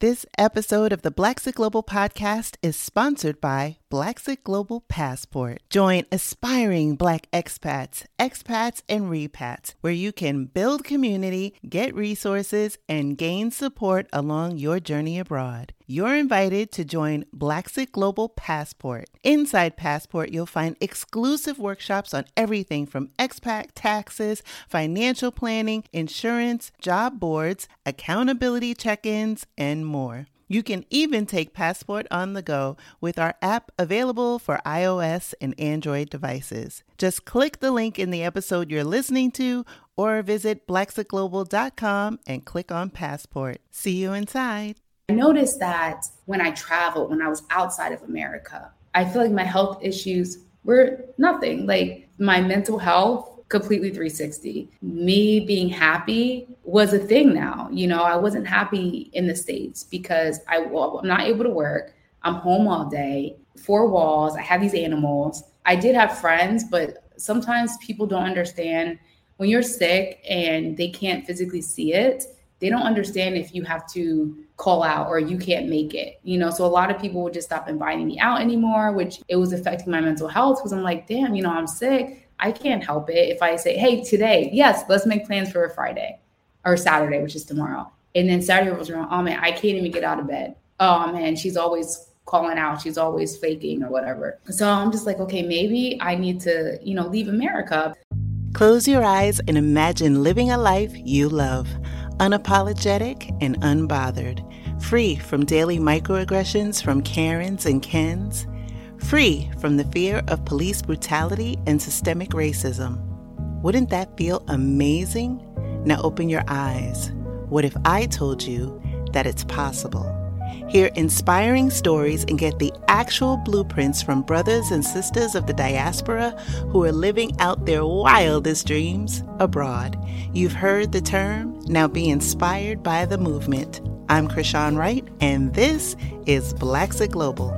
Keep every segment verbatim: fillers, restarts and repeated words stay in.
This episode of the Blaxic Global Podcast is sponsored by Blaxic Global Passport. Join aspiring Black expats, expats, and repats, where you can build community, get resources, and gain support along your journey abroad. You're invited to join Blaxic Global Passport. Inside Passport, you'll find exclusive workshops on everything from expat taxes, financial planning, insurance, job boards, accountability check-ins, and more. You can even take Passport on the go with our app available for iOS and Android devices. Just click the link in the episode you're listening to or visit blaxic global dot com and click on Passport. See you inside. I noticed that when I traveled, when I was outside of America, I feel like my health issues were nothing. Like my mental health, completely three sixty. Me being happy was a thing now. You know, I wasn't happy in the States because I, well, I'm not able to work. I'm home all day, four walls. I have these animals. I did have friends, but sometimes people don't understand when you're sick and they can't physically see it. They don't understand if you have to call out or you can't make it, you know? So a lot of people would just stop inviting me out anymore, which it was affecting my mental health because I'm like, damn, you know, I'm sick. I can't help it if I say, hey, today, yes, let's make plans for a Friday or Saturday, which is tomorrow. And then Saturday rolls around, oh man, I can't even get out of bed. Oh man, she's always calling out. She's always faking or whatever. So I'm just like, okay, maybe I need to, you know, leave America. Close your eyes and imagine living a life you love. Unapologetic and unbothered, free from daily microaggressions from Karens and Kens, free from the fear of police brutality and systemic racism. Wouldn't that feel amazing? Now open your eyes. What if I told you that it's possible? Hear inspiring stories and get the actual blueprints from brothers and sisters of the diaspora who are living out their wildest dreams abroad. You've heard the term, now be inspired by the movement. I'm Krishan Wright, and this is Blaxic Global.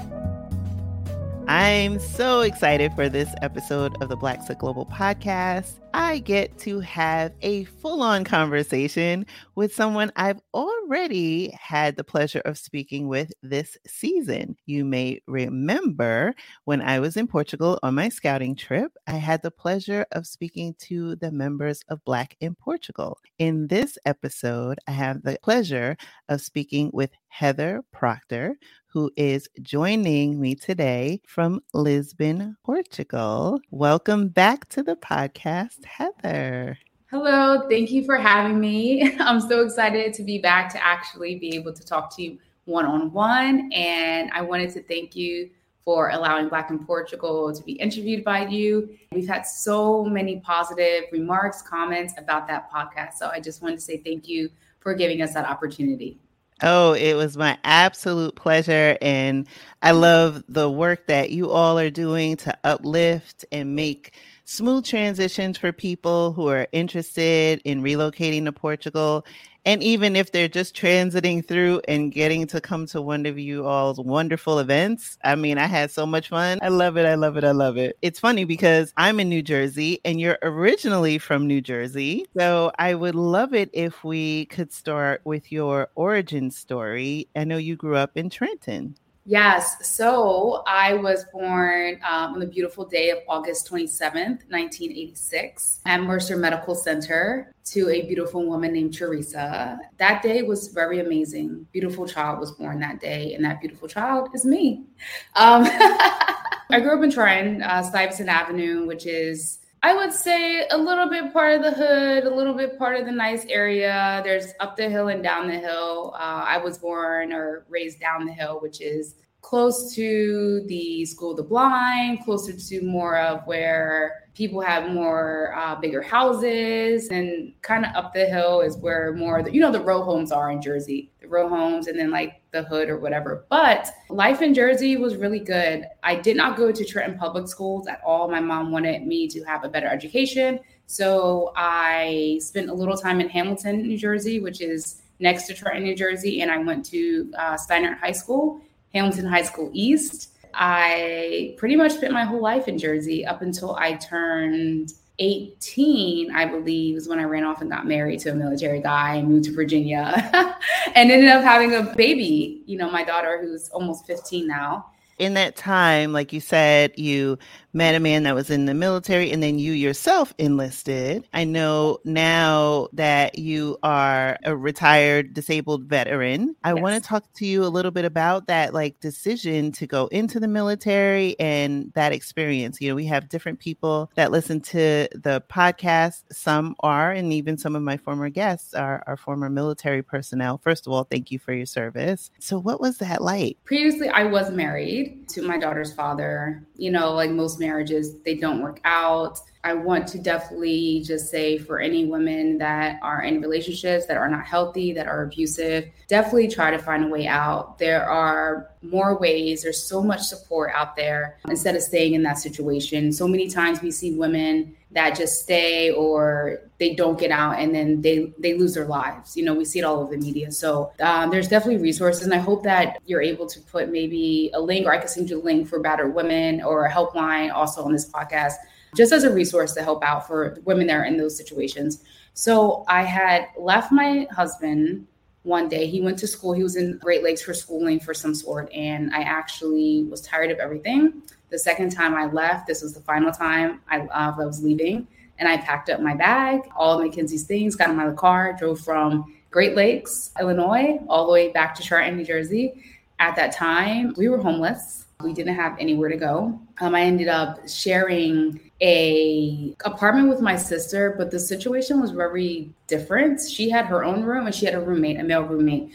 I'm so excited for this episode of the Blaxic Global Podcast. I get to have a full-on conversation with someone I've already had the pleasure of speaking with this season. You may remember when I was in Portugal on my scouting trip, I had the pleasure of speaking to the members of Black in Portugal. In this episode, I have the pleasure of speaking with Heather Proctor, who is joining me today from Lisbon, Portugal. Welcome back to the podcast, Heather. Hello, thank you for having me. I'm so excited to be back to actually be able to talk to you one-on-one. And I wanted to thank you for allowing Black in Portugal to be interviewed by you. We've had so many positive remarks, comments about that podcast. So I just wanted to say thank you for giving us that opportunity. Oh, it was my absolute pleasure. And I love the work that you all are doing to uplift and make smooth transitions for people who are interested in relocating to Portugal. And even if they're just transiting through and getting to come to one of you all's wonderful events. I mean, I had so much fun. I love it. I love it. I love it. It's funny because I'm in New Jersey and you're originally from New Jersey. So I would love it if we could start with your origin story. I know you grew up in Trenton. Yes. So I was born um, on the beautiful day of August twenty-seventh, nineteen eighty-six at Mercer Medical Center to a beautiful woman named Teresa. That day was very amazing. Beautiful child was born that day, and that beautiful child is me. Um, I grew up in Trenton, uh, Stuyvesant Avenue, which is, I would say, a little bit part of the hood, a little bit part of the nice area. There's up the hill and down the hill. Uh, I was born or raised down the hill, which is close to the School of the Blind, closer to more of where people have more uh, bigger houses, and kind of up the hill is where more, the, you know, the row homes are in Jersey, the row homes, and then like the hood or whatever. But life in Jersey was really good. I did not go to Trenton public schools at all. My mom wanted me to have a better education. So I spent a little time in Hamilton, New Jersey, which is next to Trenton, New Jersey. And I went to uh, Steinert High School, Hamilton High School East. I pretty much spent my whole life in Jersey up until I turned eighteen, I believe, is when I ran off and got married to a military guy and moved to Virginia and ended up having a baby, you know, my daughter, who's almost fifteen now. In that time, like you said, you met a man that was in the military and then you yourself enlisted. I know now that you are a retired disabled veteran. I yes. want to talk to you a little bit about that like decision to go into the military and that experience. You know, we have different people that listen to the podcast. Some are, and even some of my former guests are, are former military personnel. First of all, thank you for your service. So what was that like? Previously, I was married to my daughter's father. You know, like most marriages, they don't work out. I want to definitely just say for any women that are in relationships that are not healthy, that are abusive, definitely try to find a way out. There are more ways. There's so much support out there instead of staying in that situation. So many times we see women that just stay or they don't get out and then they, they lose their lives. You know, we see it all over the media. So um, there's definitely resources. And I hope that you're able to put maybe a link, or I can send you a link for battered women or a helpline also on this podcast, just as a resource to help out for women that are in those situations. So I had left my husband one day. He went to school. He was in Great Lakes for schooling for some sort. And I actually was tired of everything. The second time I left, this was the final time I, uh, I was leaving. And I packed up my bag, all of Mackenzie's things, got in my car, drove from Great Lakes, Illinois, all the way back to Trenton, New Jersey. At that time, we were homeless. We didn't have anywhere to go. Um, I ended up sharing a apartment with my sister, but the situation was very different. She had her own room and she had a roommate, a male roommate.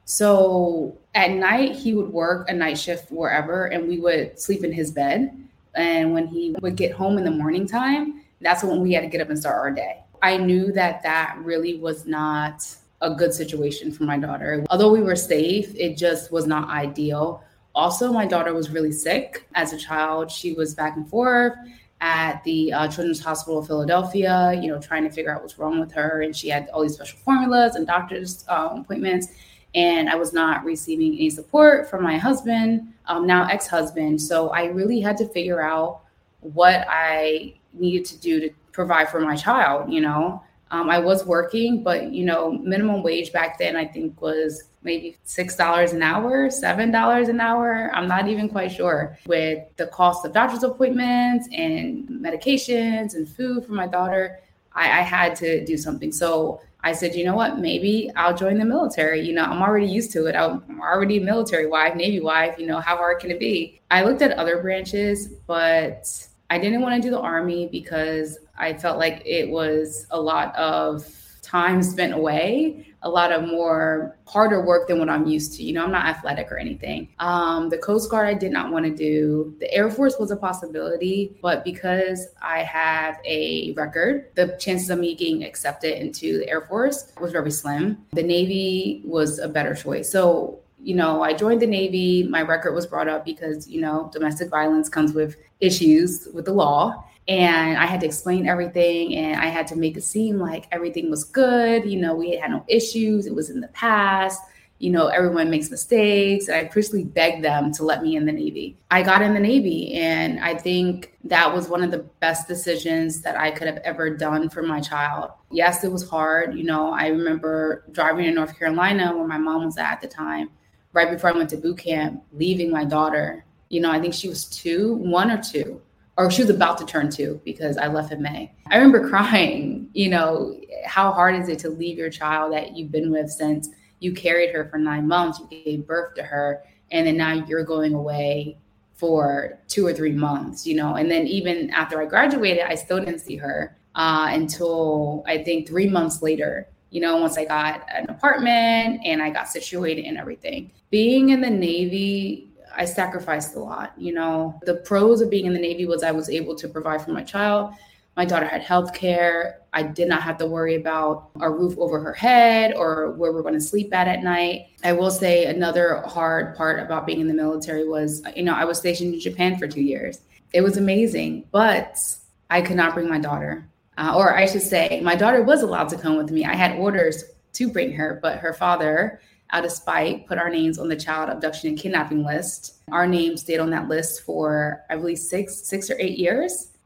So at night, he would work a night shift wherever, and we would sleep in his bed. And when he would get home in the morning time, that's when we had to get up and start our day. I knew that that really was not a good situation for my daughter. Although we were safe, it just was not ideal. Also, my daughter was really sick as a child. She was back and forth at the uh, Children's Hospital of Philadelphia, you know, trying to figure out what's wrong with her. And she had all these special formulas and doctor's um, appointments. And I was not receiving any support from my husband, um, now ex-husband. So I really had to figure out what I needed to do to provide for my child, you know. Um, I was working, but, you know, minimum wage back then, I think was maybe six dollars an hour, seven dollars an hour. I'm not even quite sure. With the cost of doctor's appointments and medications and food for my daughter, I, I had to do something. So I said, you know what, maybe I'll join the military. You know, I'm already used to it. I'm already a military wife, Navy wife. You know, how hard can it be? I looked at other branches, but I didn't want to do the Army because I felt like it was a lot of time spent away, a lot of more harder work than what I'm used to. You know, I'm not athletic or anything. Um, the Coast Guard, I did not want to do. The Air Force was a possibility, but because I have a record, the chances of me getting accepted into the Air Force was very slim. The Navy was a better choice. So, you know, I joined the Navy. My record was brought up because, you know, domestic violence comes with issues with the law. And I had to explain everything, and I had to make it seem like everything was good. You know, we had no issues. It was in the past. You know, everyone makes mistakes. And I personally begged them to let me in the Navy. I got in the Navy, and I think that was one of the best decisions that I could have ever done for my child. Yes, it was hard. You know, I remember driving to North Carolina where my mom was at, at the time, right before I went to boot camp, leaving my daughter. You know, I think she was two, one or two. Or she was about to turn two because I left in May. I remember crying. You know, how hard is it to leave your child that you've been with since you carried her for nine months, you gave birth to her, and then now you're going away for two or three months, you know? And then even after I graduated, I still didn't see her uh, until I think three months later, you know, once I got an apartment and I got situated and everything. Being in the Navy, I sacrificed a lot. You know, the pros of being in the Navy was I was able to provide for my child. My daughter had health care. I did not have to worry about a roof over her head or where we're going to sleep at at night. I will say another hard part about being in the military was, you know, I was stationed in Japan for two years. It was amazing, but I could not bring my daughter. Uh, or I should say, my daughter was allowed to come with me. I had orders to bring her, but her father, out of spite, put our names on the child abduction and kidnapping list. Our names stayed on that list for, I believe, six, six or eight years.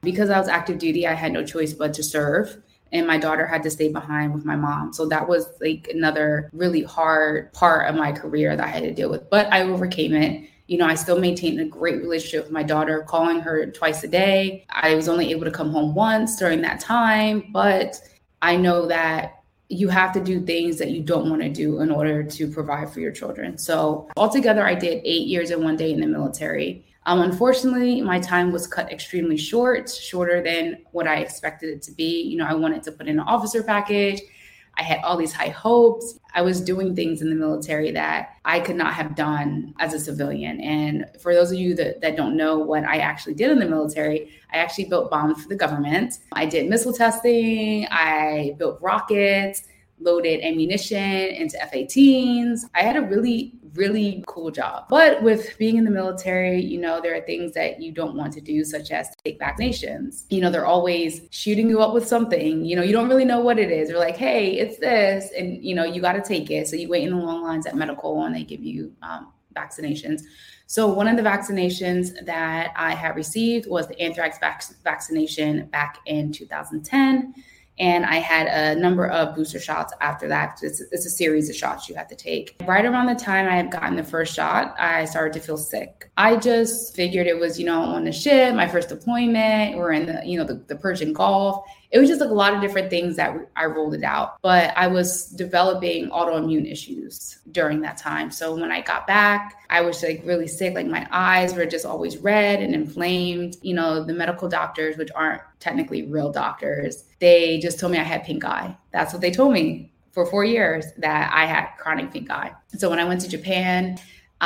Because I was active duty, I had no choice but to serve. And my daughter had to stay behind with my mom. So that was like another really hard part of my career that I had to deal with. But I overcame it. You know, I still maintained a great relationship with my daughter, calling her twice a day. I was only able to come home once during that time. But I know that you have to do things that you don't want to do in order to provide for your children. So altogether, I did eight years and one day in the military. Um, unfortunately, my time was cut extremely short, shorter than what I expected it to be. You know, I wanted to put in an officer package. I had all these high hopes. I was doing things in the military that I could not have done as a civilian. And for those of you that, that don't know what I actually did in the military, I actually built bombs for the government. I did missile testing. I built rockets, loaded ammunition into F eighteens. I had a really, really cool job. But with being in the military, you know, there are things that you don't want to do, such as take vaccinations. You know, they're always shooting you up with something. You know, you don't really know what it is. They're like, hey, it's this. And, you know, you got to take it. So you wait in the long lines at medical and they give you um, vaccinations. So one of the vaccinations that I had received was the anthrax vac- vaccination back in two thousand ten. And I had a number of booster shots after that. It's, it's a series of shots you have to take. Right around the time I had gotten the first shot, I started to feel sick. I just figured it was, you know, on the ship, my first deployment, we're in the, you know, the, the Persian Gulf. It was just like a lot of different things that I rolled it out. But I was developing autoimmune issues during that time. So when I got back, I was like really sick. Like my eyes were just always red and inflamed. You know, the medical doctors, which aren't technically real doctors, they just told me I had pink eye. That's what they told me for four years, that I had chronic pink eye. So when I went to Japan,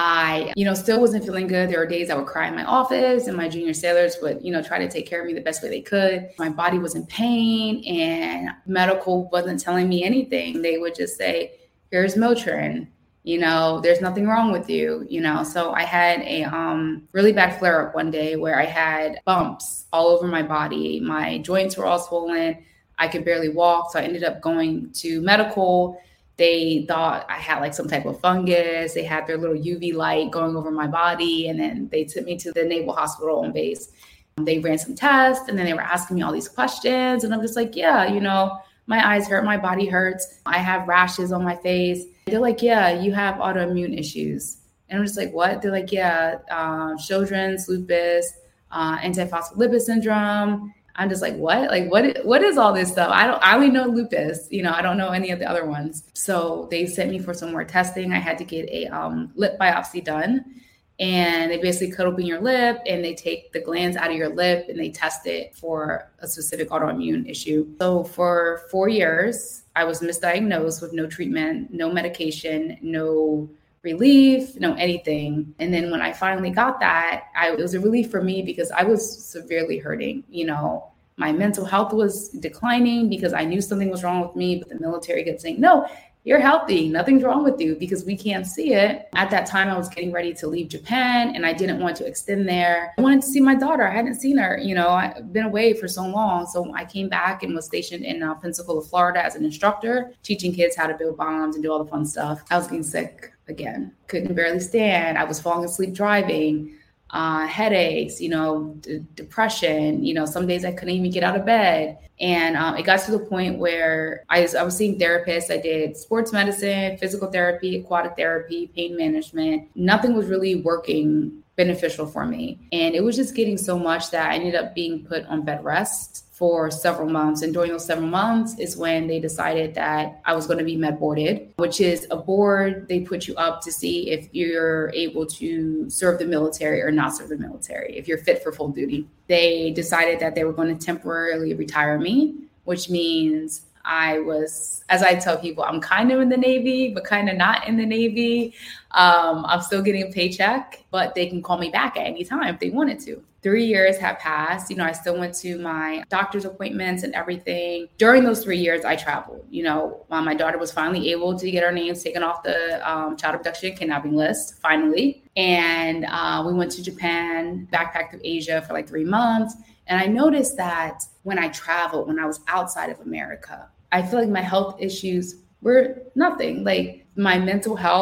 I, you know, still wasn't feeling good. There were days I would cry in my office and my junior sailors would, you know, try to take care of me the best way they could. My body was in pain and medical wasn't telling me anything. They would just say, here's Motrin, you know, there's nothing wrong with you, you know. So I had a um, really bad flare up one day where I had bumps all over my body. My joints were all swollen. I could barely walk. So I ended up going to medical. They thought I had like some type of fungus. They had their little U V light going over my body. And then they took me to the Naval Hospital on base. They ran some tests and then they were asking me all these questions. And I'm just like, yeah, you know, my eyes hurt, my body hurts. I have rashes on my face. They're like, yeah, you have autoimmune issues. And I'm just like, what? They're like, yeah, uh, Sjögren's, lupus, uh, antiphospholipid syndrome. I'm just like, what? Like, what? What is all this stuff? I don't. I only know lupus. You know, I don't know any of the other ones. So they sent me for some more testing. I had to get a um, lip biopsy done, and they basically cut open your lip and they take the glands out of your lip and they test it for a specific autoimmune issue. So for four years, I was misdiagnosed with no treatment, no medication, no relief, no anything. And then when I finally got that, I, it was a relief for me because I was severely hurting. You know, my mental health was declining because I knew something was wrong with me, but the military kept saying, no, you're healthy. Nothing's wrong with you because we can't see it. At that time, I was getting ready to leave Japan and I didn't want to extend there. I wanted to see my daughter. I hadn't seen her. You know, I've been away for so long. So I came back and was stationed in uh, Pensacola, Florida as an instructor, teaching kids how to build bombs and do all the fun stuff. I was getting sick again. Couldn't barely stand. I was falling asleep driving, uh, headaches, you know, d- depression. You know, some days I couldn't even get out of bed. And um, it got to the point where I was, I was seeing therapists. I did sports medicine, physical therapy, aquatic therapy, pain management. Nothing was really working beneficial for me. And it was just getting so much that I ended up being put on bed rest for several months. And during those several months is when they decided that I was going to be med boarded, which is a board they put you up to see if you're able to serve the military or not serve the military, if you're fit for full duty. They decided that they were going to temporarily retire me, which means I was, as I tell people, I'm kind of in the Navy, but kind of not in the Navy. Um, I'm still getting a paycheck, but they can call me back at any time if they wanted to. Three years have passed. You know, I still went to my doctor's appointments and everything. During those three years, I traveled. You know, my daughter was finally able to get our names taken off the um, child abduction and kidnapping list, finally. And uh, we went to Japan, backpacked through Asia for like three months. And I noticed that when I traveled, when I was outside of America, I feel like my health issues were nothing. Like my mental health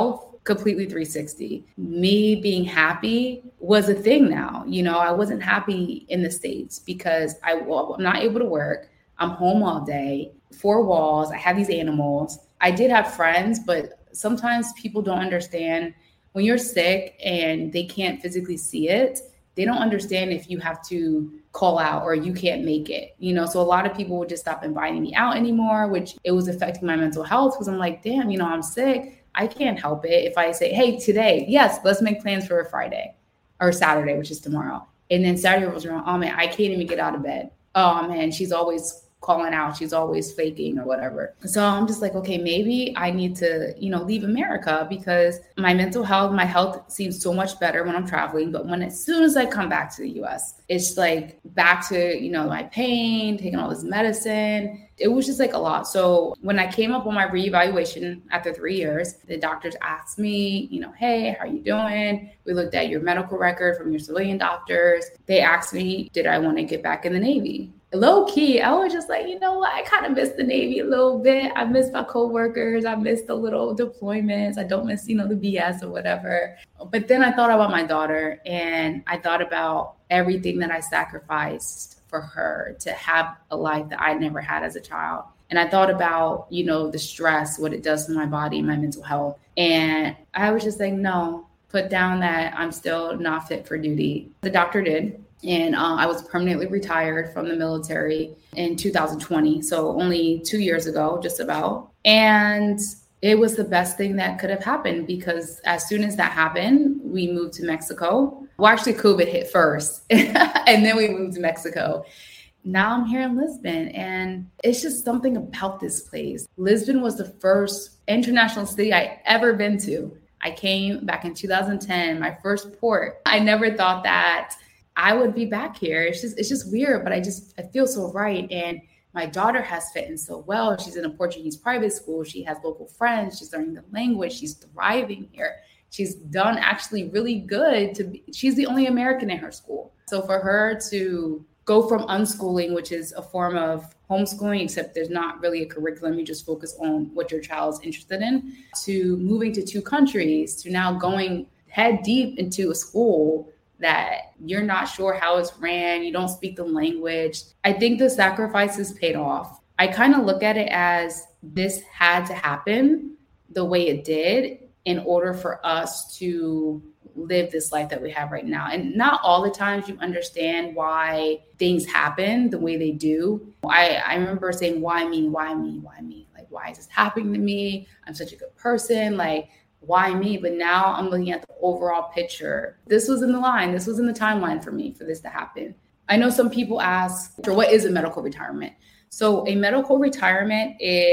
completely three sixty. Me being happy was a thing now. You know, I wasn't happy in the States because I, well, I'm not able to work. I'm home all day, four walls. I have these animals. I did have friends, but sometimes people don't understand when you're sick and they can't physically see it. They don't understand if you have to call out or you can't make it, you know? So a lot of people would just stop inviting me out anymore, which it was affecting my mental health because I'm like, damn, you know, I'm sick. I can't help it. If I say, hey, today, yes, let's make plans for a Friday or Saturday, which is tomorrow. And then Saturday rolls around, oh man, I can't even get out of bed. Oh man, she's always calling out. She's always faking or whatever. So I'm just like, okay, maybe I need to, you know, leave America because my mental health, my health seems so much better when I'm traveling. But when as soon as I come back to the U S, it's like back to, you know, my pain, taking all this medicine. It was just like a lot. So when I came up on my reevaluation after three years, the doctors asked me, you know, hey, how are you doing? We looked at your medical record from your civilian doctors. They asked me, did I want to get back in the Navy? Low key, I was just like, you know what? I kind of miss the Navy a little bit. I miss my coworkers. I miss the little deployments. I don't miss, you know, the B S or whatever. But then I thought about my daughter and I thought about everything that I sacrificed for her to have a life that I never had as a child. And I thought about, you know, the stress, what it does to my body, my mental health. And I was just like, no, put down that I'm still not fit for duty. The doctor did. And uh, I was permanently retired from the military in two thousand twenty. So only two years ago, just about. And it was the best thing that could have happened because as soon as that happened, we moved to Mexico. Well, actually, COVID hit first and then we moved to Mexico. Now I'm here in Lisbon and it's just something about this place. Lisbon was the first international city I ever been to. I came back in two thousand ten, my first port. I never thought that I would be back here. It's just, it's just weird, but I just, I feel so right. And my daughter has fit in so well. She's in a Portuguese private school. She has local friends. She's learning the language. She's thriving here. She's done actually really good to be, she's the only American in her school. So for her to go from unschooling, which is a form of homeschooling, except there's not really a curriculum, you just focus on what your child's interested in, to moving to two countries, to now going head deep into a school that you're not sure how it's ran, you don't speak the language. I think the sacrifices paid off. I kind of look at it as this had to happen the way it did in order for us to live this life that we have right now. And not all the times you understand why things happen the way they do. I, I remember saying, why me, why me, why me? Like, why is this happening to me? I'm such a good person. Like, why me? But now I'm looking at the overall picture. This was in the line. This was in the timeline for me for this to happen. I know some people ask, for what is a medical retirement? So a medical retirement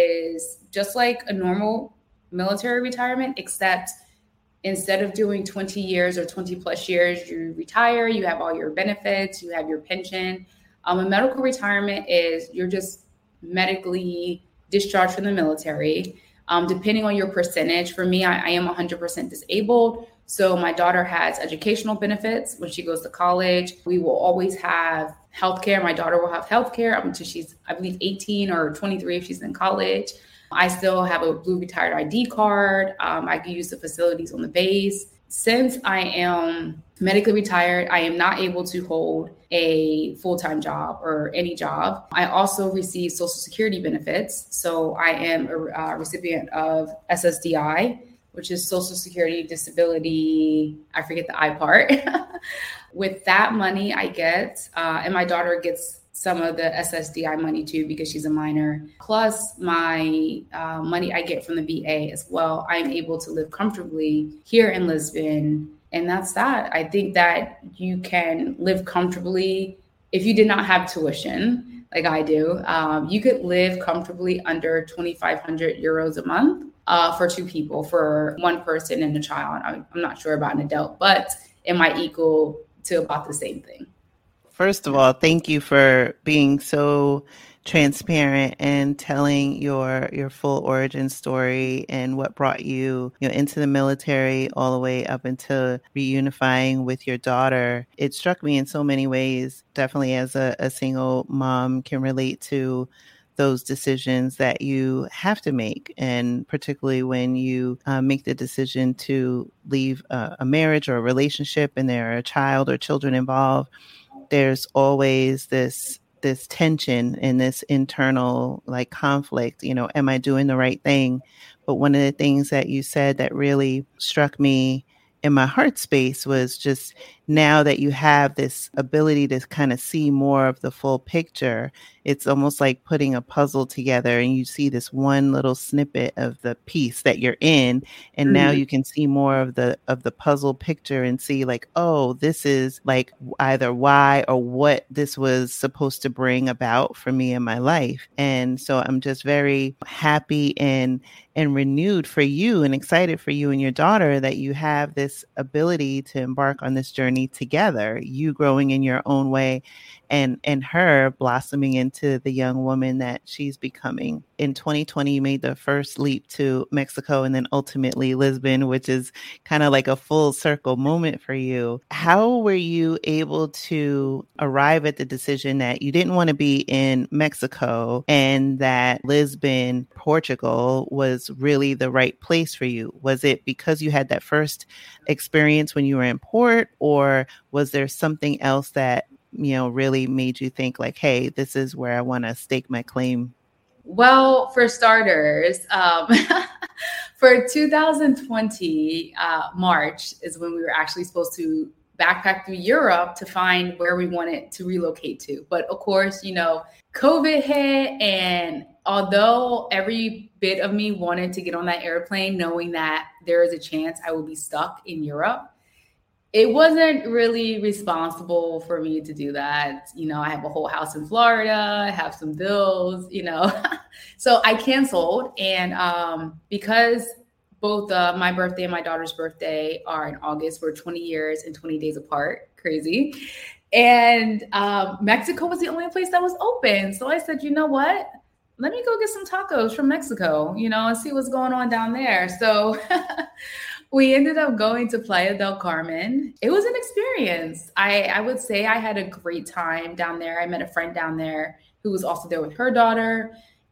is just like a normal military retirement, except instead of doing twenty years or twenty plus years, you retire, you have all your benefits, you have your pension. Um, a medical retirement is you're just medically discharged from the military. Um, depending on your percentage, for me, I, I am one hundred percent disabled. So my daughter has educational benefits when she goes to college. We will always have healthcare. My daughter will have healthcare up until she's, I believe, eighteen or twenty-three if she's in college. I still have a blue retired I D card. Um, I can use the facilities on the base. Since I am medically retired, I am not able to hold a full-time job or any job. I also receive Social Security benefits. So I am a, a recipient of S S D I, which is Social Security Disability. I forget the I part. With that money I get, uh, and my daughter gets some of the S S D I money too, because she's a minor, plus my uh, money I get from the V A as well. I'm able to live comfortably here in Lisbon. And that's that. I think that you can live comfortably if you did not have tuition like I do. Um, you could live comfortably under twenty-five hundred euros a month uh, for two people, for one person and a child. I'm, I'm not sure about an adult, but it might equal to about the same thing. First of all, thank you for being so transparent and telling your your full origin story and what brought you, you know, into the military all the way up into reunifying with your daughter. It struck me in so many ways, definitely as a, a single mom can relate to those decisions that you have to make. And particularly when you uh, make the decision to leave a, a marriage or a relationship and there are a child or children involved, there's always this this tension and this internal like conflict, you know, am I doing the right thing? But one of the things that you said that really struck me in my heart space was just now that you have this ability to kind of see more of the full picture, it's almost like putting a puzzle together and you see this one little snippet of the piece that you're in. And mm-hmm. now you can see more of the of the puzzle picture and see like, oh, this is like either why or what this was supposed to bring about for me in my life. And so I'm just very happy and and renewed for you and excited for you and your daughter that you have this ability to embark on this journey together, you growing in your own way and and her blossoming into the young woman that she's becoming. In twenty twenty, you made the first leap to Mexico and then ultimately Lisbon, which is kind of like a full circle moment for you. How were you able to arrive at the decision that you didn't want to be in Mexico and that Lisbon, Portugal was really the right place for you? Was it because you had that first experience when you were in port, or was there something else that, you know, really made you think like, hey, this is where I want to stake my claim? Well, for starters, um, for two thousand twenty, uh, March is when we were actually supposed to backpack through Europe to find where we wanted to relocate to. But of course, you know, COVID hit. And although every bit of me wanted to get on that airplane, knowing that there is a chance I would be stuck in Europe, it wasn't really responsible for me to do that. You know, I have a whole house in Florida, I have some bills, you know, so I canceled. And um, because both uh, my birthday and my daughter's birthday are in August, we're twenty years and twenty days apart, crazy. And um, Mexico was the only place that was open. So I said, you know what? Let me go get some tacos from Mexico, you know, and see what's going on down there. So we ended up going to Playa del Carmen. It was an experience. I, I would say I had a great time down there. I met a friend down there who was also there with her daughter.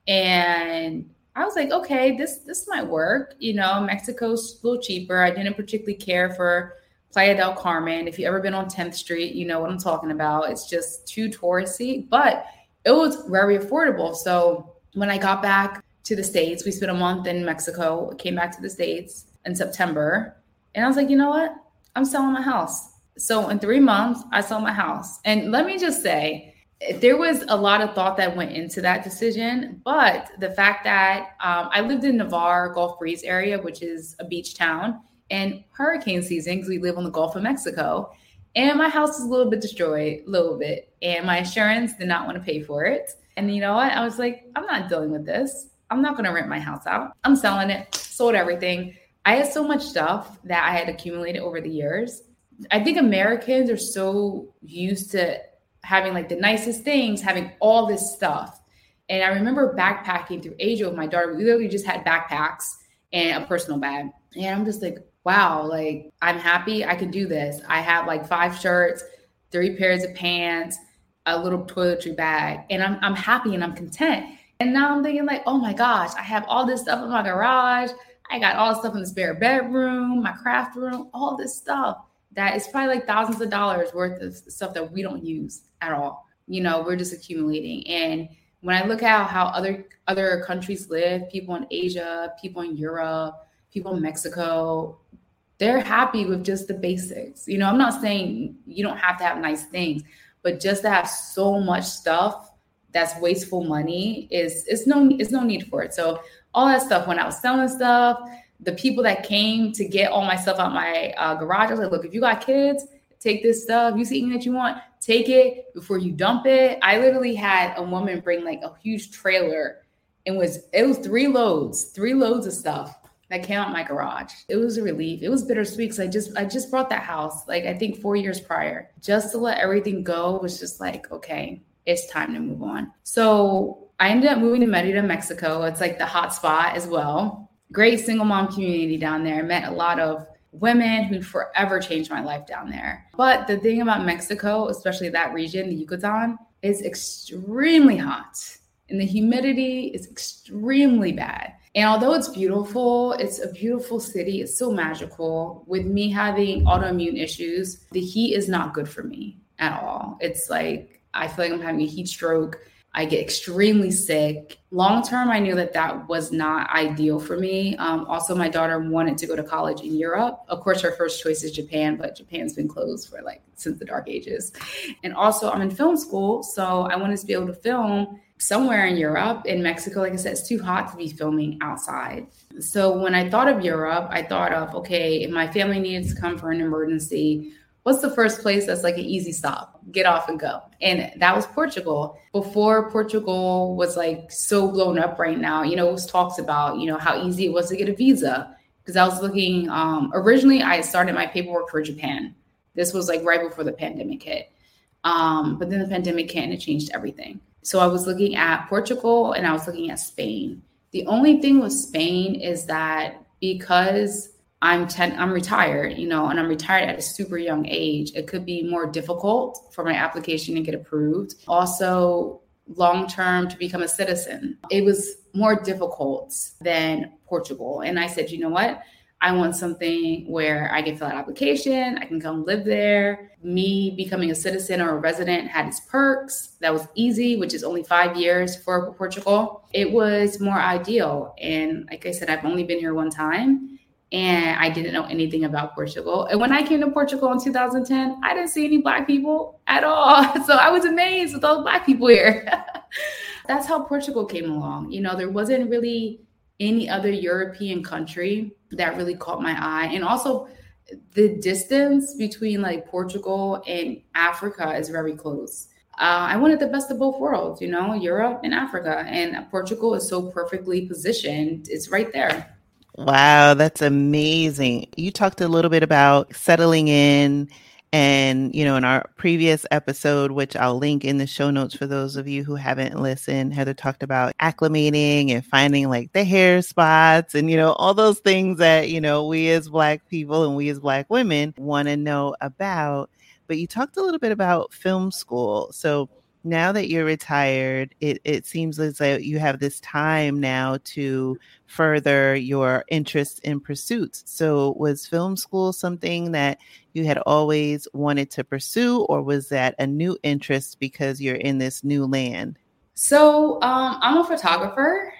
And I was like, okay, this this might work. You know, Mexico's a little cheaper. I didn't particularly care for Playa del Carmen. If you've ever been on tenth Street, you know what I'm talking about. It's just too touristy, but it was very affordable. So when I got back to the States, we spent a month in Mexico, came back to the States in September. And I was like, you know what? I'm selling my house. So in three months, I sold my house. And let me just say, there was a lot of thought that went into that decision. But the fact that um, I lived in Navarre, Gulf Breeze area, which is a beach town, and hurricane season, because we live on the Gulf of Mexico. And my house is a little bit destroyed, a little bit. And my insurance did not want to pay for it. And you know what? I was like, I'm not dealing with this. I'm not going to rent my house out. I'm selling it, sold everything. I had so much stuff that I had accumulated over the years. I think Americans are so used to having like the nicest things, having all this stuff. And I remember backpacking through Asia with my daughter. We literally just had backpacks and a personal bag. And I'm just like, wow, like I'm happy I can do this. I have like five shirts, three pairs of pants, a little toiletry bag, and I'm I'm happy and I'm content. And now I'm thinking like, oh my gosh, I have all this stuff in my garage. I got all this stuff in the spare bedroom, my craft room, all this stuff that is probably like thousands of dollars worth of stuff that we don't use at all. You know, we're just accumulating. And when I look at how other other countries live, people in Asia, people in Europe, people in Mexico, they're happy with just the basics. You know, I'm not saying you don't have to have nice things, but just to have so much stuff that's wasteful money is it's no it's no need for it. So all that stuff, when I was selling stuff, the people that came to get all my stuff out my uh, garage, I was like, look, if you got kids, take this stuff. You see anything that you want, take it before you dump it. I literally had a woman bring like a huge trailer. It was it was three loads, three loads of stuff that came out my garage. It was a relief. It was bittersweet because I just I just bought that house, like I think four years prior. Just to let everything go was just like, okay, it's time to move on. So I ended up moving to Merida, Mexico. It's like the hot spot as well. Great single mom community down there. I met a lot of women who forever changed my life down there. But the thing about Mexico, especially that region, the Yucatan, is extremely hot. and the humidity is extremely bad. And although it's beautiful, it's a beautiful city. It's so magical. With me having autoimmune issues, the heat is not good for me at all. It's like, I feel like I'm having a heat stroke. I get extremely sick. Long term, I knew that that was not ideal for me. Um, also, my daughter wanted to go to college in Europe. Of course, her first choice is Japan, but Japan's been closed for like since the dark ages. And also, I'm in film school, so I wanted to be able to film somewhere in Europe. In Mexico, like I said, it's too hot to be filming outside. So when I thought of Europe, I thought of, okay, if my family needed to come for an emergency, what's the first place that's like an easy stop? Get off and go. And that was Portugal. Before Portugal was like so blown up right now, you know, it was talks about, you know, how easy it was to get a visa. Because I was looking, um, originally I started my paperwork for Japan. This was like right before the pandemic hit. Um, but then the pandemic hit and it changed everything. So I was looking at Portugal and I was looking at Spain. The only thing with Spain is that because I'm ten, I'm retired, you know, and I'm retired at a super young age, it could be more difficult for my application to get approved. Also, long-term to become a citizen, it was more difficult than Portugal. And I said, you know what? I want something where I can fill out an application, I can come live there. Me becoming a citizen or a resident had its perks. That was easy, which is only five years for Portugal. It was more ideal. And like I said, I've only been here one time and I didn't know anything about Portugal. And when I came to Portugal in two thousand ten, I didn't see any Black people at all. So I was amazed with all the Black people here. That's how Portugal came along. You know, there wasn't really any other European country that really caught my eye. And also the distance between like Portugal and Africa is very close. Uh, I wanted the best of both worlds, you know, Europe and Africa. And Portugal is so perfectly positioned. It's right there. Wow, that's amazing. You talked a little bit about settling in. And, you know, in our previous episode, which I'll link in the show notes for those of you who haven't listened, Heather talked about acclimating and finding like the hair spots and, you know, all those things that, you know, we as Black people and we as Black women want to know about. But you talked a little bit about film school. So now that you're retired, it, it seems as though you have this time now to further your interests and pursuits. So was film school something that you had always wanted to pursue, or was that a new interest because you're in this new land? So um, I'm a photographer,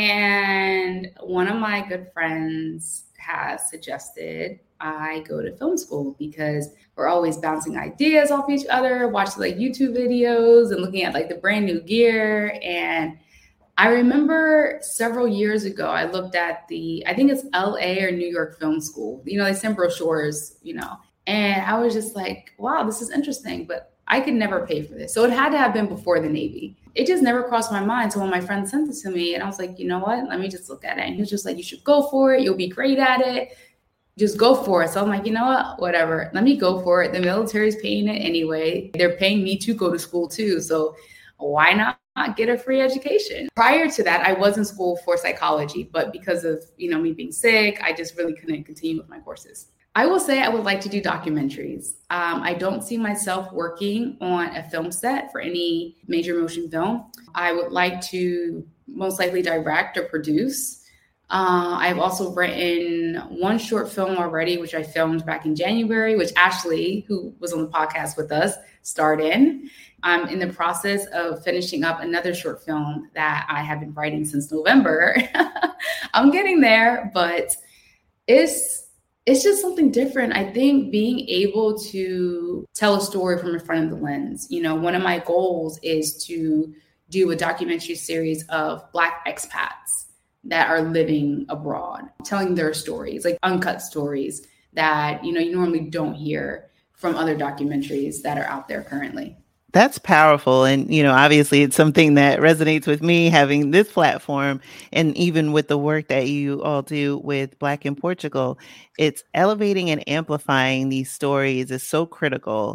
and one of my good friends has suggested I go to film school because we're always bouncing ideas off each other, watching like YouTube videos and looking at like the brand new gear. And I remember several years ago, I looked at the, I think it's L A or New York Film School. You know, they send brochures, you know, and I was just like, wow, this is interesting, but I could never pay for this. So it had to have been before the Navy. It just never crossed my mind. So when my friend sent it to me and I was like, you know what, let me just look at it. And he was just like, you should go for it. You'll be great at it. Just go for it. So I'm like, you know what, whatever, let me go for it. The military's paying it anyway. They're paying me to go to school too. So why not get a free education? Prior to that, I was in school for psychology, but because of, you know, me being sick, I just really couldn't continue with my courses. I will say I would like to do documentaries. Um, I don't see myself working on a film set for any major motion film. I would like to most likely direct or produce. Uh, I've also written one short film already, which I filmed back in January, which Ashley, who was on the podcast with us, starred in. I'm in the process of finishing up another short film that I have been writing since November. I'm getting there, but it's it's just something different. I think being able to tell a story from in front of the lens. You know, one of my goals is to do a documentary series of Black expats that are living abroad, telling their stories, like uncut stories that, you know, you normally don't hear from other documentaries that are out there currently. That's powerful. And, you know, obviously it's something that resonates with me having this platform, and even with the work that you all do with Black in Portugal, it's elevating and amplifying these stories is so critical.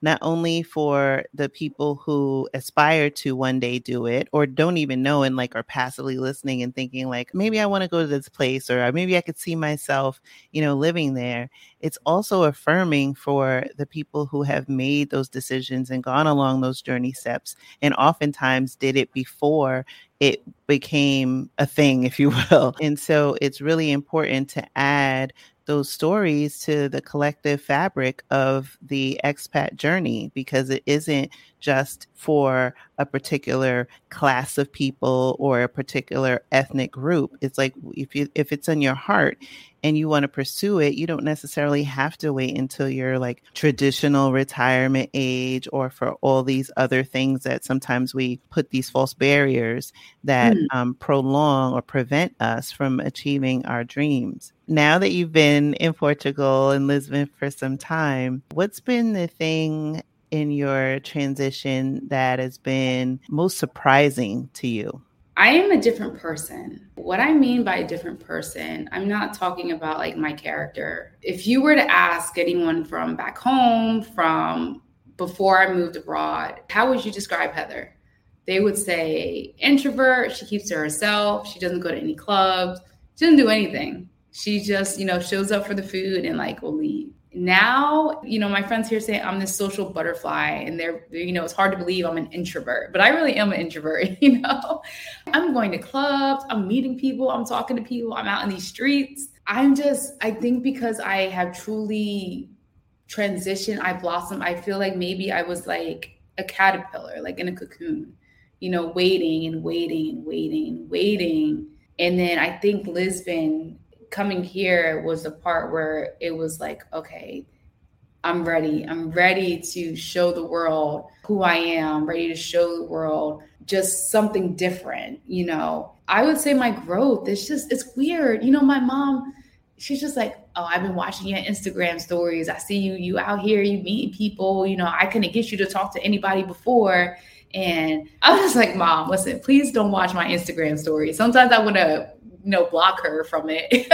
not only for the people who aspire to one day do it or don't even know and like are passively listening and thinking like, maybe I want to go to this place or maybe I could see myself, you know, living there. It's also affirming for the people who have made those decisions and gone along those journey steps and oftentimes did it before it became a thing, if you will. And so it's really important to add those stories to the collective fabric of the expat journey, because it isn't just for a particular class of people or a particular ethnic group. It's like if you if it's in your heart and you want to pursue it, you don't necessarily have to wait until you're like traditional retirement age or for all these other things that sometimes we put these false barriers that mm. um, prolong or prevent us from achieving our dreams. Now that you've been in Portugal and Lisbon for some time, what's been the thing in your transition that has been most surprising to you? I am a different person. What I mean by a different person, I'm not talking about like my character. If you were to ask anyone from back home, from before I moved abroad, how would you describe Heather? They would say introvert, she keeps to herself, she doesn't go to any clubs, she doesn't do anything. She just, you know, shows up for the food and like will leave. Now, you know, my friends here say I'm this social butterfly and they're, you know, it's hard to believe I'm an introvert, but I really am an introvert, you know. I'm going to clubs, I'm meeting people, I'm talking to people, I'm out in these streets. I'm just, I think because I have truly transitioned, I blossomed, I feel like maybe I was like a caterpillar, like in a cocoon, you know, waiting and waiting and waiting and waiting. And then I think Lisbon, coming here was the part where it was like, okay, I'm ready. I'm ready to show the world who I am, ready to show the world just something different. You know, I would say my growth is just, it's weird. You know, my mom, she's just like, oh, I've been watching your Instagram stories. I see you, you out here, you meeting people, you know, I couldn't get you to talk to anybody before. And I was just like, Mom, listen, please don't watch my Instagram stories. Sometimes I want to, you know, block her from it.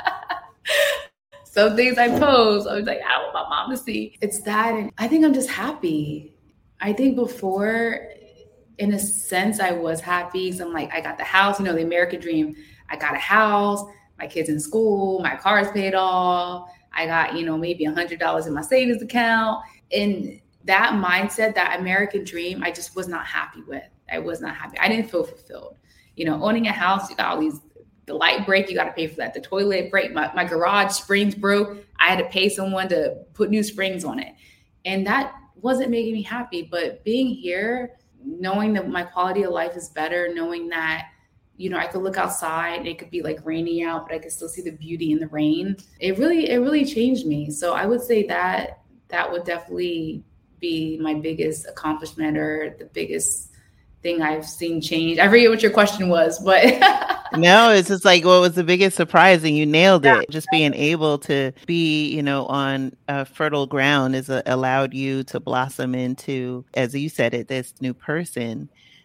Some things I post, I was like, I don't want my mom to see. It's that. And I think I'm just happy. I think before, in a sense, I was happy. So I'm like, I got the house, you know, the American dream. I got a house, my kids in school, my car is paid off. I got, you know, maybe a hundred dollars in my savings account. And that mindset, that American dream, I just was not happy with. I was not happy. I didn't feel fulfilled. You know, owning a house, you got all these, the light break, you got to pay for that. The toilet break, my, my garage springs broke. I had to pay someone to put new springs on it. And that wasn't making me happy. But being here, knowing that my quality of life is better, knowing that, you know, I could look outside and it could be like rainy out, but I could still see the beauty in the rain. It really, it really changed me. So I would say that that would definitely be my biggest accomplishment or the biggest thing I've seen change. I forget what your question was, but no, it's just like, what was the biggest surprise? And you nailed it. Just being able to be, you know, on a fertile ground is a, allowed you to blossom into, as you said it, this new person.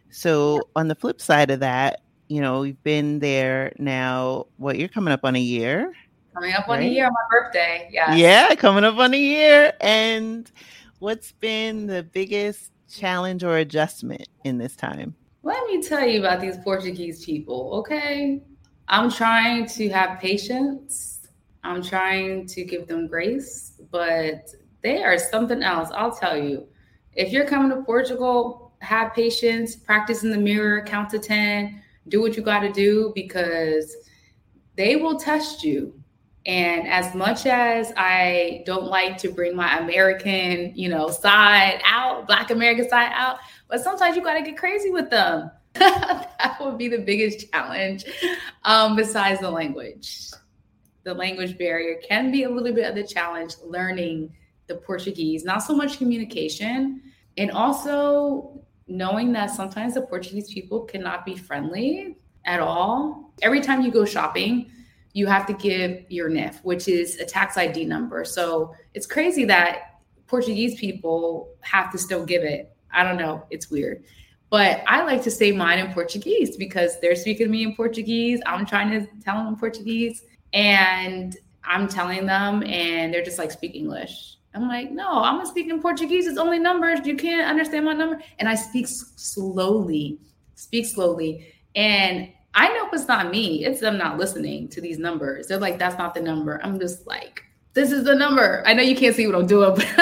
So on the flip side of that, you know, you've been there now, what, you're coming up on a year? Coming up on right? a year on my birthday. Yes. Yeah, coming up on a year. And what's been the biggest challenge or adjustment in this time? Let me tell you about these Portuguese people, okay? I'm trying to have patience. I'm trying to give them grace, but they are something else. I'll tell you. If you're coming to Portugal, have patience, practice in the mirror, count to ten, do what you got to do, because they will test you. And as much as I don't like to bring my American, you know, side out, Black American side out, but sometimes you got to get crazy with them. That would be the biggest challenge, um, besides the language. The language barrier can be a little bit of the challenge, learning the Portuguese, not so much communication, and also knowing that sometimes the Portuguese people cannot be friendly at all. Every time you go shopping, you have to give your N I F, which is a tax I D number. So it's crazy that Portuguese people have to still give it. I don't know. It's weird. But I like to say mine in Portuguese because they're speaking to me in Portuguese. I'm trying to tell them in Portuguese. And I'm telling them and they're just like, speak English. I'm like, no, I'm speaking Portuguese. It's only numbers. You can't understand my number. And I speak slowly, speak slowly. And I know it's not me. It's them not listening to these numbers. They're like, that's not the number. I'm just like, this is the number. I know you can't see what I'm doing, but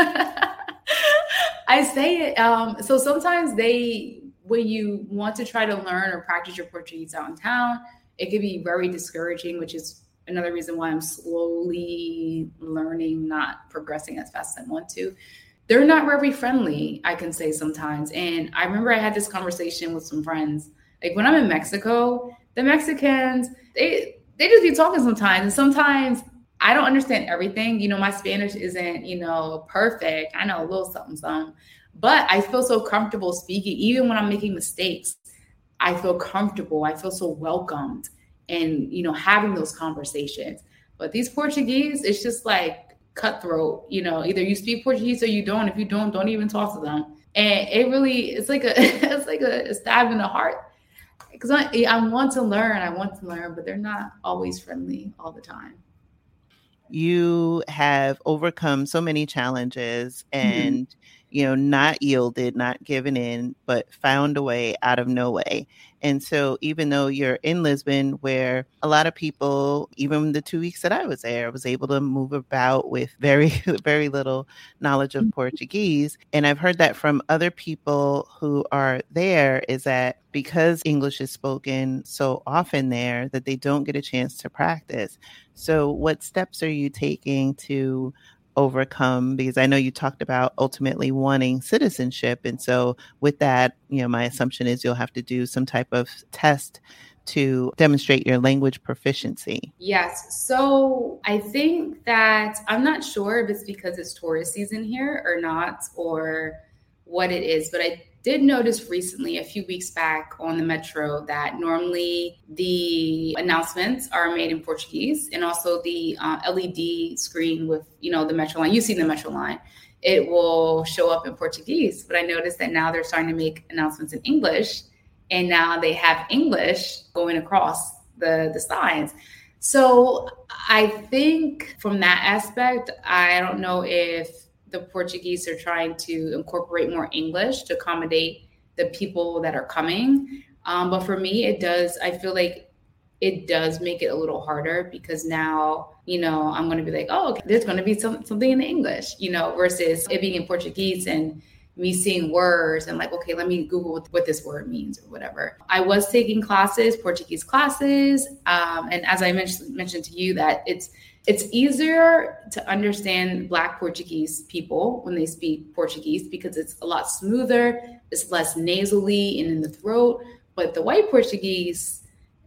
I say it. Um, so sometimes they, when you want to try to learn or practice your Portuguese out in town, it can be very discouraging, which is another reason why I'm slowly learning, not progressing as fast as I want to. They're not very friendly, I can say sometimes. And I remember I had this conversation with some friends. Like when I'm in Mexico, the Mexicans, they they just be talking sometimes. And sometimes I don't understand everything. You know, my Spanish isn't, you know, perfect. I know a little something, something. But I feel so comfortable speaking. Even when I'm making mistakes, I feel comfortable. I feel so welcomed. And, you know, having those conversations. But these Portuguese, it's just like cutthroat, you know, either you speak Portuguese or you don't. If you don't, don't even talk to them. And it really, it's like a, it's like a stab in the heart. Because I, I want to learn, I want to learn, but they're not always friendly all the time. You have overcome so many challenges and, mm-hmm. you know, not yielded, not given in, but found a way out of no way. And so even though you're in Lisbon, where a lot of people, even the two weeks that I was there, I was able to move about with very, very little knowledge of Portuguese. And I've heard that from other people who are there, is that because English is spoken so often there, that they don't get a chance to practice. So what steps are you taking to overcome? Because I know you talked about ultimately wanting citizenship. And so with that, you know, my assumption is you'll have to do some type of test to demonstrate your language proficiency. Yes. So I think that I'm not sure if it's because it's tourist season here or not, or what it is, but I did notice recently, a few weeks back on the metro, that normally the announcements are made in Portuguese, and also the uh, L E D screen with, you know, the metro line. You've seen the metro line. It will show up in Portuguese, but I noticed that now they're starting to make announcements in English, and now they have English going across the, the signs. So I think from that aspect, I don't know if the Portuguese are trying to incorporate more English to accommodate the people that are coming. Um, but for me, it does, I feel like it does make it a little harder, because now, you know, I'm going to be like, oh, okay, there's going to be some, something in English, you know, versus it being in Portuguese and me seeing words and like, okay, let me Google what, what this word means or whatever. I was taking classes, Portuguese classes. Um, and as I mentioned, mentioned to you, that it's, It's easier to understand Black Portuguese people when they speak Portuguese, because it's a lot smoother, it's less nasally and in the throat. But the white Portuguese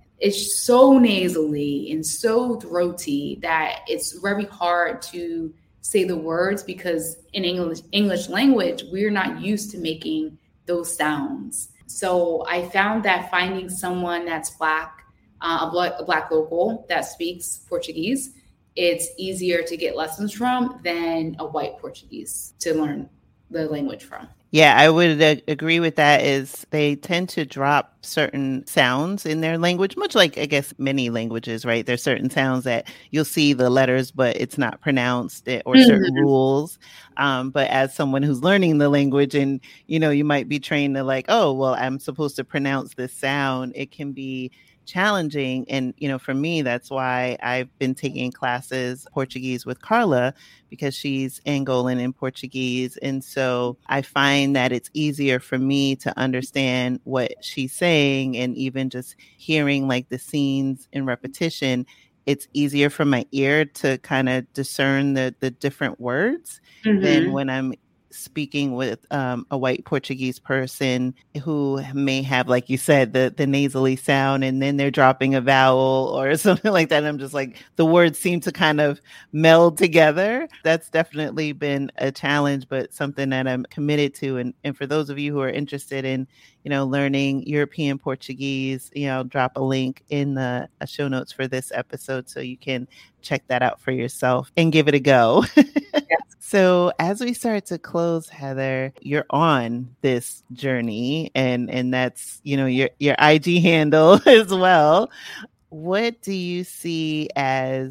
is so nasally and so throaty that it's very hard to say the words, because in English English language, we're not used to making those sounds. So I found that finding someone that's Black, uh, a, black a Black local that speaks Portuguese, it's easier to get lessons from than a white Portuguese to learn the language from. Yeah, I would uh, agree with that. Is they tend to drop certain sounds in their language, much like, I guess, many languages, right? There's certain sounds that you'll see the letters, but it's not pronounced, or mm-hmm. certain rules. Um, but as someone who's learning the language, and, you know, you might be trained to like, oh, well, I'm supposed to pronounce this sound. It can be challenging. And, you know, for me, that's why I've been taking classes Portuguese with Carla, because she's Angolan in Portuguese. And so I find that it's easier for me to understand what she's saying, and even just hearing like the scenes in repetition, it's easier for my ear to kind of discern the, the different words mm-hmm. than when I'm speaking with um, a white Portuguese person who may have, like you said, the, the nasally sound, and then they're dropping a vowel or something like that. And I'm just like, the words seem to kind of meld together. That's definitely been a challenge, but something that I'm committed to. And, and for those of you who are interested in, you know, learning European Portuguese, you know, I'll drop a link in the uh, show notes for this episode so you can check that out for yourself and give it a go. Yes. So as we start to close, Heather, you're on this journey, and, and that's, you know, your, your I G handle as well. What do you see as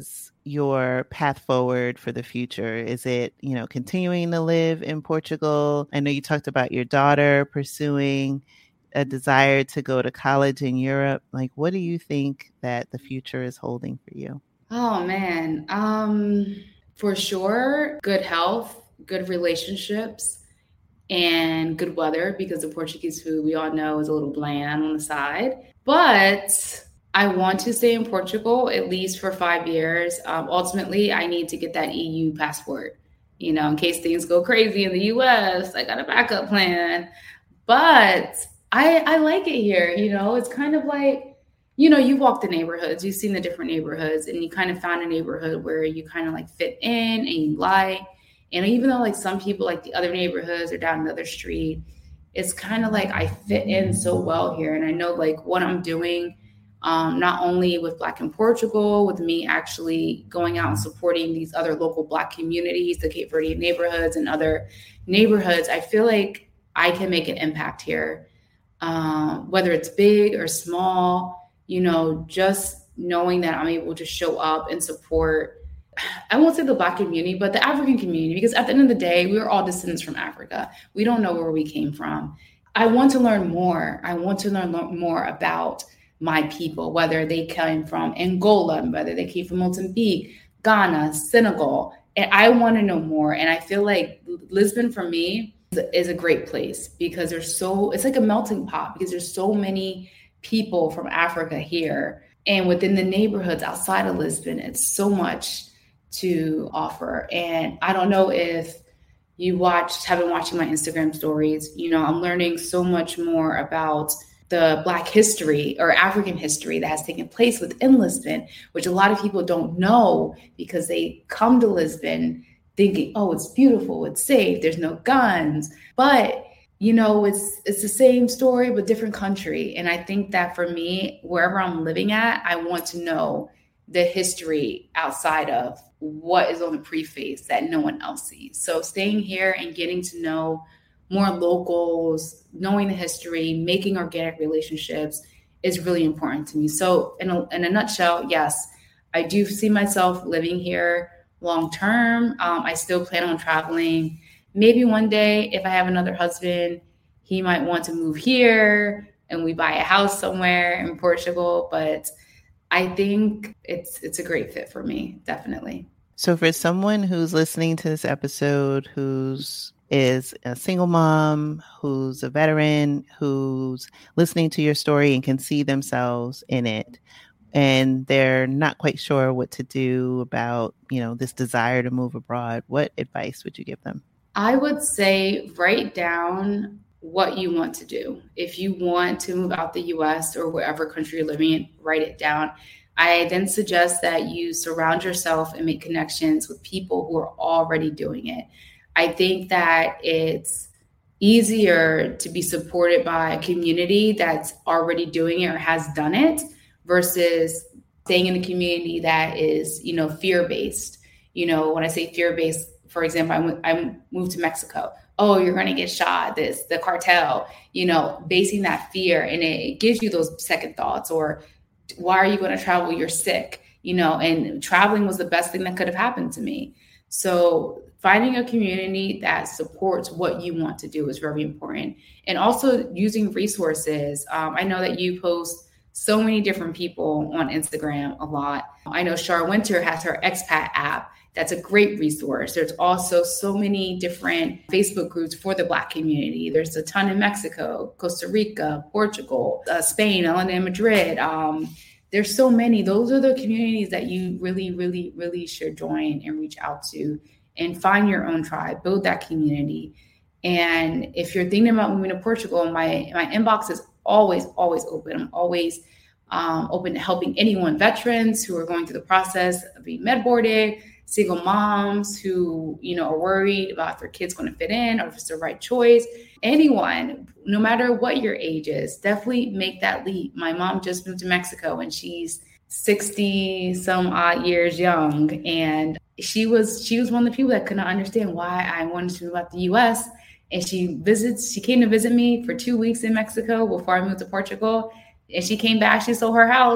your path forward for the future? Is it, you know, continuing to live in Portugal? I know you talked about your daughter pursuing a desire to go to college in Europe. Like, what do you think that the future is holding for you? Oh man, um, for sure, good health, good relationships, and good weather, because the Portuguese food, we all know, is a little bland on the side. But I want to stay in Portugal at least for five years. Um, ultimately, I need to get that E U passport, you know, in case things go crazy in the U S. I got a backup plan. But I, I like it here. You know, it's kind of like, you know, you walk the neighborhoods, you've seen the different neighborhoods, and you kind of found a neighborhood where you kind of like fit in and you like. And even though like some people like the other neighborhoods are down another street, it's kind of like I fit in so well here. And I know like what I'm doing, um, not only with Black in Portugal, with me actually going out and supporting these other local Black communities, the Cape Verdean neighborhoods and other neighborhoods, I feel like I can make an impact here, um, whether it's big or small, you know, just knowing that I'm able to show up and support, I won't say the Black community, but the African community, because at the end of the day, we are all descendants from Africa. We don't know where we came from. I want to learn more. I want to learn more about my people, whether they came from Angola, whether they came from Mozambique, Ghana, Senegal. And I want to know more. And I feel like Lisbon for me is a great place because there's so, it's like a melting pot because there's so many people from Africa here. And within the neighborhoods outside of Lisbon, it's so much to offer. And I don't know if you watched, have been watching my Instagram stories, you know, I'm learning so much more about the Black history or African history that has taken place within Lisbon, which a lot of people don't know because they come to Lisbon thinking, oh, it's beautiful, it's safe, there's no guns. But, you know, it's it's the same story, but different country. And I think that for me, wherever I'm living at, I want to know the history outside of what is on the preface that no one else sees. So staying here and getting to know more locals, knowing the history, making organic relationships is really important to me. So in a, in a nutshell, yes, I do see myself living here long term. Um, I still plan on traveling. Maybe one day if I have another husband, he might want to move here and we buy a house somewhere in Portugal. But I think it's it's a great fit for me, definitely. So for someone who's listening to this episode, who's is a single mom, who's a veteran, who's listening to your story and can see themselves in it, and they're not quite sure what to do about, you know, this desire to move abroad, what advice would you give them? I would say write down what you want to do. If you want to move out the U S or wherever country you're living in, write it down. I then suggest that you surround yourself and make connections with people who are already doing it. I think that it's easier to be supported by a community that's already doing it or has done it versus staying in a community that is, you know, fear-based. You know, when I say fear-based, for example, I, w- I moved to Mexico. Oh, you're going to get shot, this, the cartel, you know, basing that fear. And it, it gives you those second thoughts, or why are you going to travel? You're sick, you know, and traveling was the best thing that could have happened to me. So finding a community that supports what you want to do is very important. And also using resources. Um, I know that you post so many different people on Instagram a lot. I know Char Winter has her expat app. That's a great resource. There's also so many different Facebook groups for the Black community. There's a ton in Mexico, Costa Rica, Portugal, uh, Spain, London, Madrid. Um, there's so many. Those are the communities that you really, really, really should join and reach out to and find your own tribe, build that community. And if you're thinking about moving to Portugal, my, my inbox is always, always open. I'm always um, open to helping anyone, veterans who are going through the process of being med boarded, single moms who, you know, are worried about if their kid's going to fit in or if it's the right choice. Anyone, no matter what your age is, definitely make that leap. My mom just moved to Mexico and she's sixty some odd years young. And she was, she was one of the people that could not understand why I wanted to move out the U S. And she visits, she came to visit me for two weeks in Mexico before I moved to Portugal. And she came back, she sold her house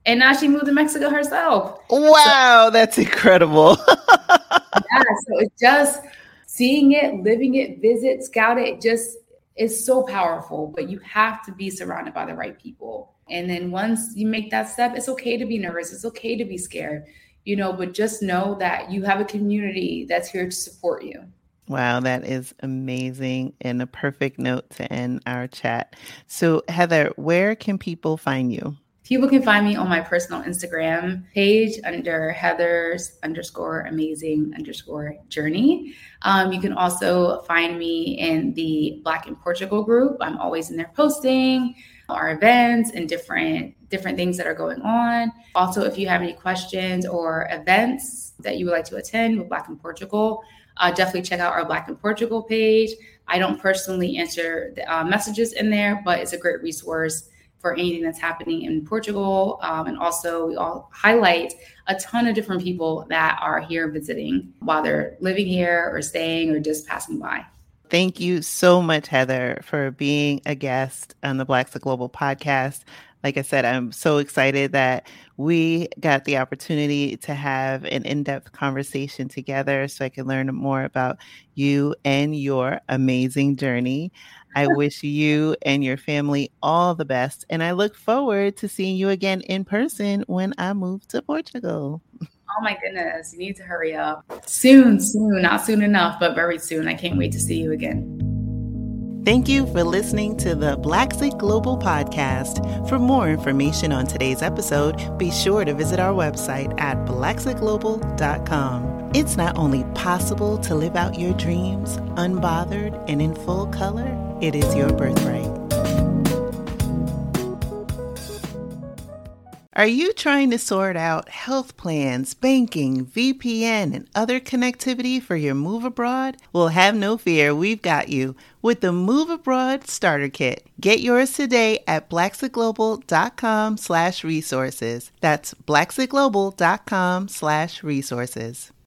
And now she moved to Mexico herself. Wow, so, that's incredible. Yeah, so it's just seeing it, living it, visit, scout it, just is so powerful. But you have to be surrounded by the right people. And then once you make that step, it's okay to be nervous. It's okay to be scared, you know, but just know that you have a community that's here to support you. Wow, that is amazing and a perfect note to end our chat. So Heather, where can people find you? People can find me on my personal Instagram page under Heather's underscore amazing underscore journey. Um, you can also find me in the Black in Portugal group. I'm always in there posting our events and different different things that are going on. Also, if you have any questions or events that you would like to attend with Black in Portugal, uh, definitely check out our Black in Portugal page. I don't personally answer the uh, messages in there, but it's a great resource for anything that's happening in Portugal. Um, and also we all highlight a ton of different people that are here visiting while they're living here or staying or just passing by. Thank you so much, Heather, for being a guest on the Blackstick Global podcast. Like I said, I'm so excited that we got the opportunity to have an in-depth conversation together so I can learn more about you and your amazing journey. I wish you and your family all the best, and I look forward to seeing you again in person when I move to Portugal. Oh my goodness, you need to hurry up. Soon, soon, not soon enough, but very soon. I can't wait to see you again. Thank you for listening to the Blackstick Global podcast. For more information on today's episode, be sure to visit our website at blackstick global dot com. It's not only possible to live out your dreams unbothered and in full color, it is your birthright. Are you trying to sort out health plans, banking, V P N, and other connectivity for your move abroad? Well, have no fear. We've got you with the Move Abroad Starter Kit. Get yours today at blackstick global dot com slash resources. That's blackstick global dot com slash resources.